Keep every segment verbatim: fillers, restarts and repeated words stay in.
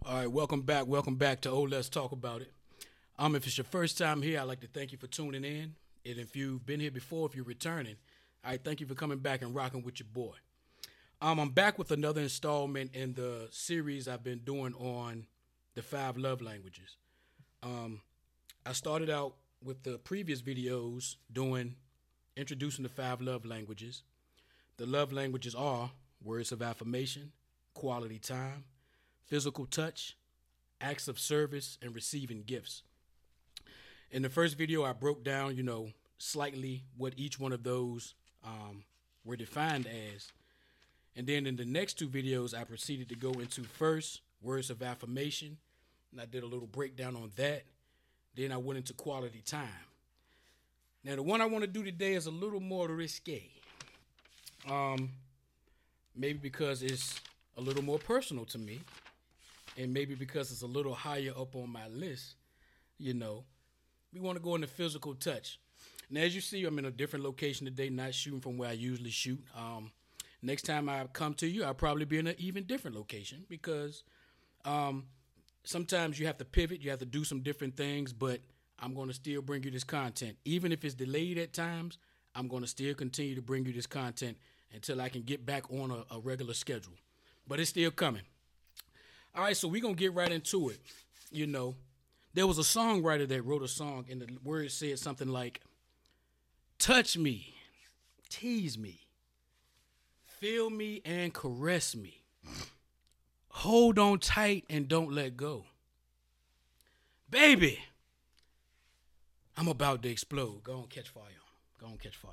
All right, welcome back. Welcome back to Oh Let's Talk About It. Um, if it's your first time here, I'd like to thank you for tuning in. And if you've been here before, if you're returning, I thank you for coming back and rocking with your boy. Um, I'm back with another installment in the series I've been doing on the five love languages. Um, I started out with the previous videos doing introducing the five love languages. The love languages are words of affirmation, quality time, physical touch, acts of service, and receiving gifts. In the first video, I broke down, you know, slightly what each one of those um, were defined as. And then in the next two videos, I proceeded to go into first words of affirmation, and I did a little breakdown on that. Then I went into quality time. Now, the one I want to do today is a little more risque. Um, maybe because it's a little more personal to me, and maybe because it's a little higher up on my list, you know. We want to go into physical touch. Now, as you see, I'm in a different location today, not shooting from where I usually shoot. Um, next time I come to you, I'll probably be in an even different location because um, sometimes you have to pivot, you have to do some different things, but I'm going to still bring you this content. Even if it's delayed at times, I'm going to still continue to bring you this content until I can get back on a, a regular schedule. But it's still coming. All right, so we're going to get right into it. You know, there was a songwriter that wrote a song, and the words said something like, touch me, tease me, feel me, and caress me. Hold on tight and don't let go. Baby, I'm about to explode. Go on, catch fire. Go on, catch fire.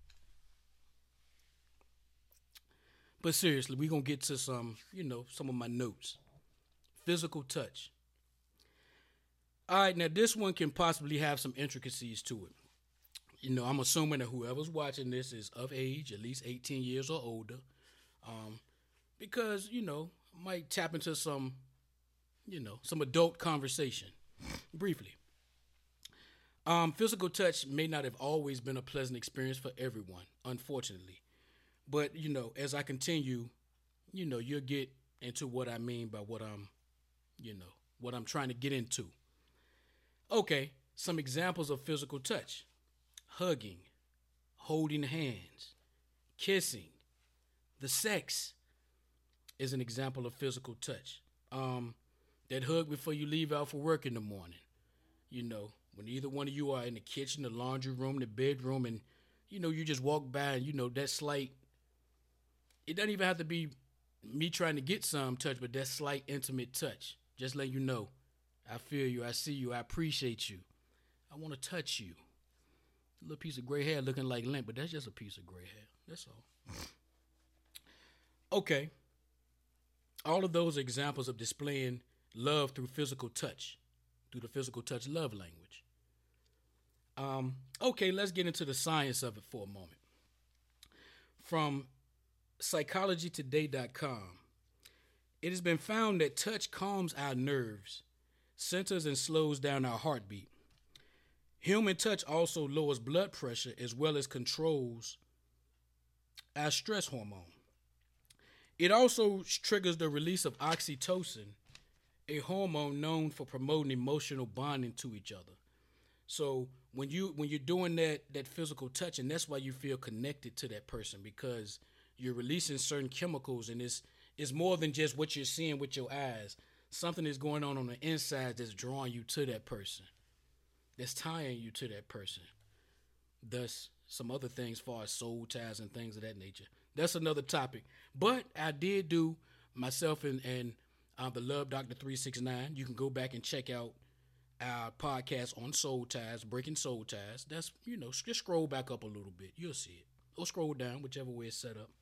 But seriously, we're going to get to some, you know, some of my notes. Physical touch. All right, now this one can possibly have some intricacies to it. You know, I'm assuming that whoever's watching this is of age, at least eighteen years or older, um, because, you know, might tap into some, you know, some adult conversation, briefly. Um, physical touch may not have always been a pleasant experience for everyone, unfortunately. But, you know, as I continue, you know, you'll get into what I mean by what I'm, you know, what I'm trying to get into. Okay, some examples of physical touch. Hugging, holding hands, kissing. The sex is an example of physical touch. Um, that hug before you leave out for work in the morning. You know, when either one of you are in the kitchen, the laundry room, the bedroom, and, you know, you just walk by and, you know, that slight, it doesn't even have to be me trying to get some touch, but that slight intimate touch. Just let you know, I feel you, I see you, I appreciate you. I want to touch you. A little piece of gray hair looking like lint, but that's just a piece of gray hair. That's all. Okay. All of those are examples of displaying love through physical touch, through the physical touch love language. Um, okay, let's get into the science of it for a moment. From psychology today dot com, it has been found that touch calms our nerves, centers and slows down our heartbeat. Human touch also lowers blood pressure as well as controls our stress hormone. It also triggers the release of oxytocin, a hormone known for promoting emotional bonding to each other. So when you when you're doing that that physical touch, and that's why you feel connected to that person, because you're releasing certain chemicals, and it's it's more than just what you're seeing with your eyes. Something is going on on the inside that's drawing you to that person, that's tying you to that person. Thus, some other things as far as soul ties and things of that nature. That's another topic. But I did do myself and, and uh, the Love Doctor three sixty-nine. You can go back and check out our podcast on soul ties, breaking soul ties. That's, you know, just scroll back up a little bit. You'll see it. Or scroll down, whichever way it's set up.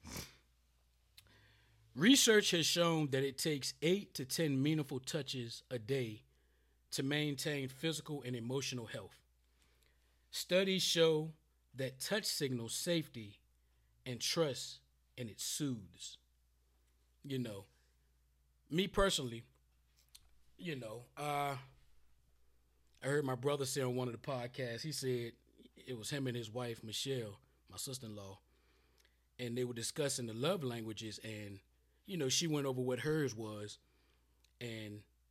Research has shown that it takes eight to ten meaningful touches a day to maintain physical and emotional health. Studies show that touch signals safety and trust, and it soothes. You know, me personally, you know, uh, I heard my brother say on one of the podcasts, he said it was him and his wife, Michelle, my sister-in-law, and they were discussing the love languages, and, you know, she went over what hers was, and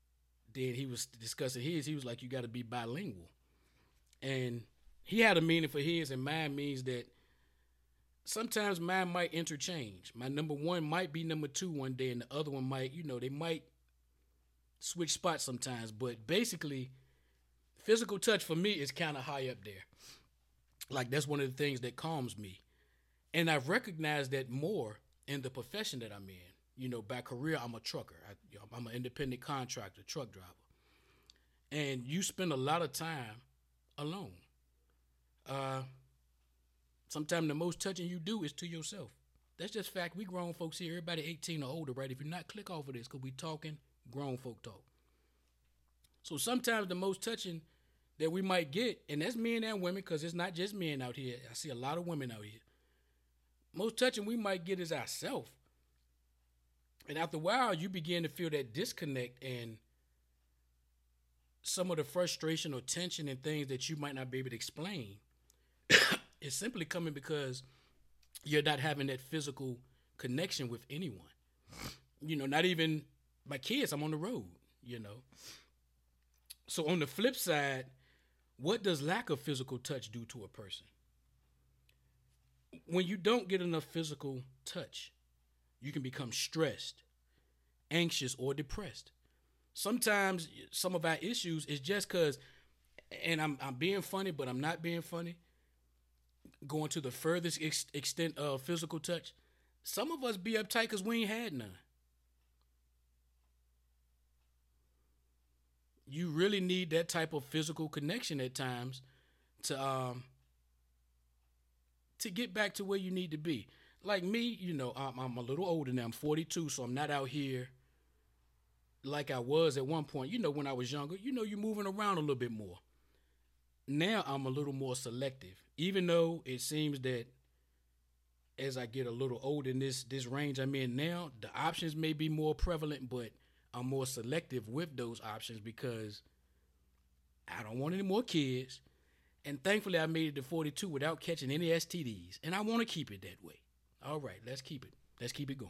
then he was discussing his. He was like, you got to be bilingual. And he had a meaning for his, and mine means that sometimes mine might interchange. My number one might be number two one day, and the other one might, you know, they might switch spots sometimes. But basically, physical touch for me is kind of high up there. Like, that's one of the things that calms me. And I've recognized that more in the profession that I'm in. You know, by career, I'm a trucker. I, you know, I'm an independent contractor, truck driver. And you spend a lot of time alone. Uh, sometimes the most touching you do is to yourself. That's just fact. We grown folks here, everybody eighteen or older, right? If you're not, click off of this because we talking grown folk talk. So sometimes the most touching that we might get, and that's men and women because it's not just men out here. I see a lot of women out here. Most touching we might get is ourselves. And after a while, you begin to feel that disconnect and some of the frustration or tension and things that you might not be able to explain is simply coming because you're not having that physical connection with anyone. You know, not even my kids. I'm on the road, you know. So on the flip side, what does lack of physical touch do to a person? When you don't get enough physical touch, you can become stressed, anxious, or depressed. Sometimes some of our issues is just because, and I'm I'm being funny, but I'm not being funny. Going to the furthest ex- extent of physical touch, some of us be uptight because we ain't had none. You really need that type of physical connection at times to um to get back to where you need to be. Like me, you know, I'm, I'm a little older now. I'm forty-two, so I'm not out here like I was at one point. You know, when I was younger, you know, you're moving around a little bit more. Now I'm a little more selective, even though it seems that as I get a little older in this this range I'm in now, the options may be more prevalent, but I'm more selective with those options because I don't want any more kids. And thankfully, I made it to forty-two without catching any S T Ds. And I want to keep it that way. All right, let's keep it. Let's keep it going.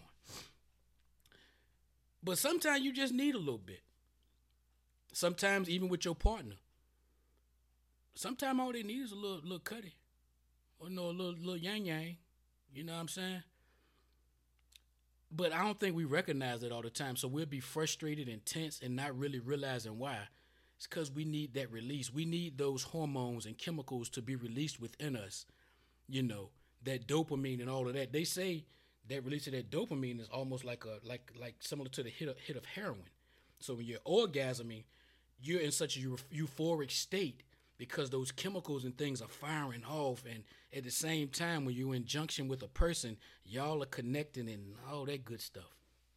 But sometimes you just need a little bit. Sometimes even with your partner. Sometimes all they need is a little little cutty. Or no, a little, little yang yang. You know what I'm saying? But I don't think we recognize it all the time. So we'll be frustrated and tense and not really realizing why. It's because we need that release. We need those hormones and chemicals to be released within us. You know, that dopamine and all of that. They say that release of that dopamine is almost like a like like similar to the hit of, hit of heroin. So when you're orgasming, you're in such a euphoric state because those chemicals and things are firing off. And at the same time, when you're in junction with a person, y'all are connecting and all that good stuff.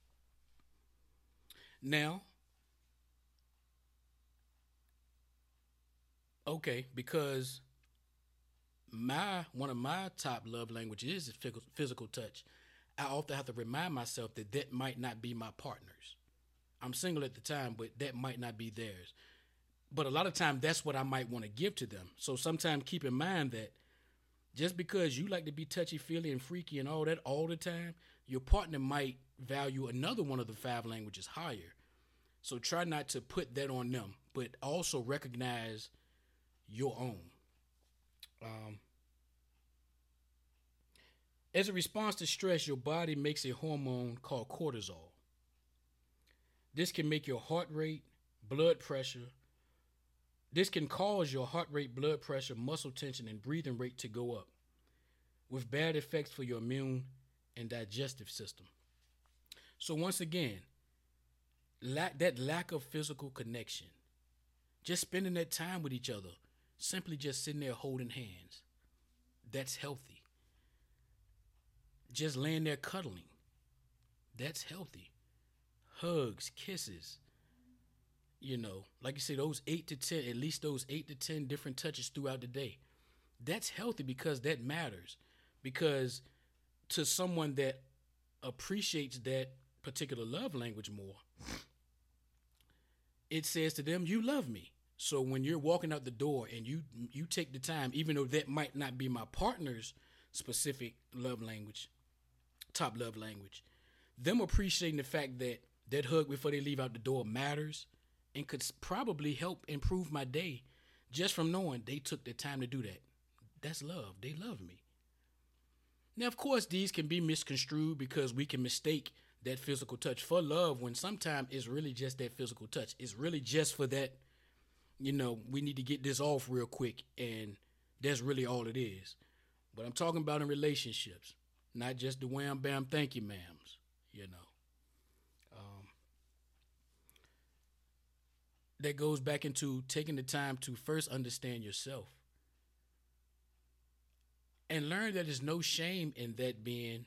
Now, okay, because my one of my top love languages is physical touch. I often have to remind myself that that might not be my partner's. I'm single at the time, but that might not be theirs. But a lot of times, that's what I might want to give to them. So sometimes keep in mind that just because you like to be touchy-feely and freaky and all that all the time, your partner might value another one of the five languages higher. So try not to put that on them, but also recognize your own. Um, as a response to stress, your body makes a hormone called cortisol. This can make your heart rate, blood pressure. This can cause your heart rate, blood pressure, muscle tension, and breathing rate to go up, with bad effects for your immune and digestive system. So once again, lack, that lack of physical connection, just spending that time with each other, simply just sitting there holding hands, that's healthy. Just laying there cuddling, that's healthy. Hugs, kisses, you know, like you say, those eight to ten, at least those eight to ten different touches throughout the day. That's healthy because that matters. Because to someone that appreciates that particular love language more, it says to them, you love me. So when you're walking out the door and you you take the time, even though that might not be my partner's specific love language, top love language, them appreciating the fact that that hug before they leave out the door matters, and could probably help improve my day just from knowing they took the time to do that. That's love. They love me. Now, of course, these can be misconstrued because we can mistake that physical touch for love when sometimes it's really just that physical touch. It's really just for that, you know, we need to get this off real quick, and that's really all it is. But I'm talking about in relationships, not just the wham bam thank you ma'ams, you know. Um, that goes back into taking the time to first understand yourself and learn that there's no shame in that being.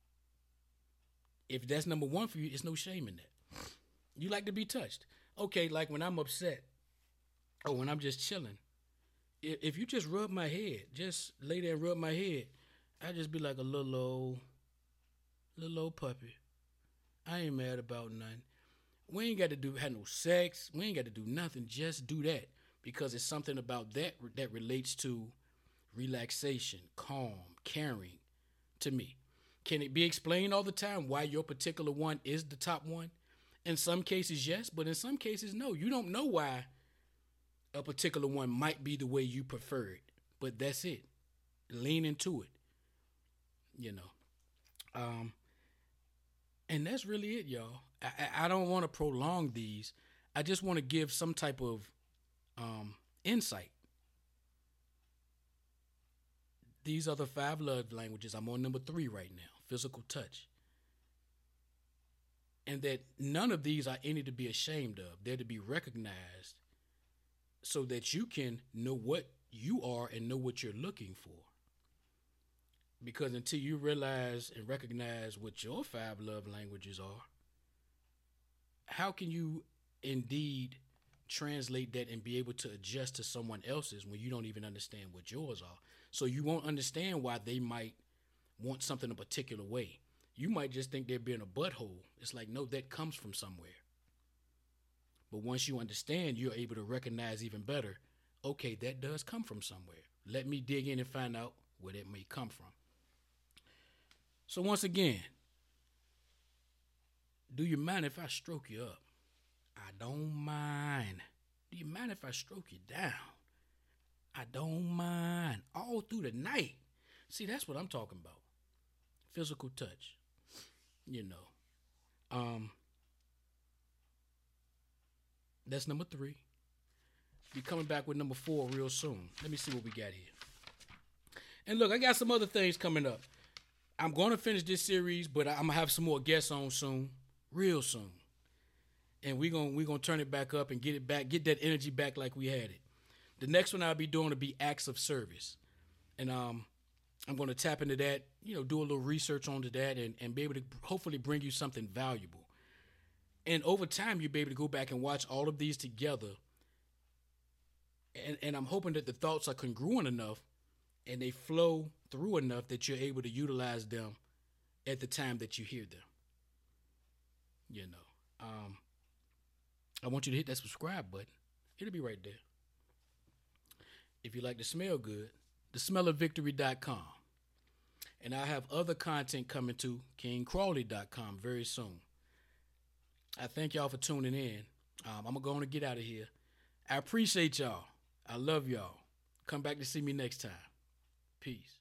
If that's number one for you, it's no shame in that. You like to be touched. Okay, like when I'm upset or when I'm just chilling, if, if you just rub my head, just lay there and rub my head, I just be like a little old, little old puppy. I ain't mad about nothing. We ain't got to do have no sex. We ain't got to do nothing. Just do that because it's something about that that relates to relaxation, calm, caring to me. Can it be explained all the time why your particular one is the top one? In some cases, yes, but in some cases, no. You don't know why a particular one might be the way you prefer it, but that's it. Lean into it, you know. Um, and that's really it, y'all. I, I don't want to prolong these. I just want to give some type of um, insight. These are the five love languages. I'm on number three right now, physical touch. And that none of these are any to be ashamed of. They're to be recognized so that you can know what you are and know what you're looking for. Because until you realize and recognize what your five love languages are, how can you indeed translate that and be able to adjust to someone else's when you don't even understand what yours are? So you won't understand why they might want something a particular way. You might just think they're being a butthole. It's like, no, that comes from somewhere. But once you understand, you're able to recognize even better, okay, that does come from somewhere. Let me dig in and find out where that may come from. So once again, do you mind if I stroke you up? I don't mind. Do you mind if I stroke you down? I don't mind. All through the night. See, that's what I'm talking about. Physical touch. You know. Um, that's number three. Be coming back with number four real soon. Let me see what we got here. And look, I got some other things coming up. I'm going to finish this series, but I'm going to have some more guests on soon. Real soon. And we're going we gonna turn it back up and get it back, get that energy back like we had it. The next one I'll be doing will be acts of service. And um, I'm going to tap into that, you know, do a little research onto that and, and be able to hopefully bring you something valuable. And over time, you'll be able to go back and watch all of these together. And, and I'm hoping that the thoughts are congruent enough and they flow through enough that you're able to utilize them at the time that you hear them. You know, um, I want you to hit that subscribe button. It'll be right there. If you like to smell good, the smell of victory dot com. And I have other content coming to king crawley dot com very soon. I thank y'all for tuning in. Um, I'm going to get out of here. I appreciate y'all. I love y'all. Come back to see me next time. Peace.